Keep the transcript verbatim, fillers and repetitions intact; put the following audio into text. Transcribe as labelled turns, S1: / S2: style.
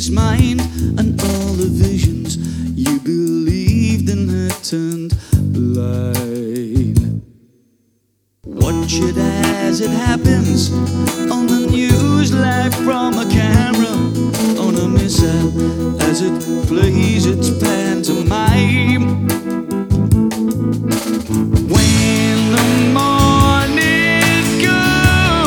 S1: his mind, and all the visions you believed in had turned blind. Watch it as it happens on the news, live from a camera, on a mishap as it plays its pantomime.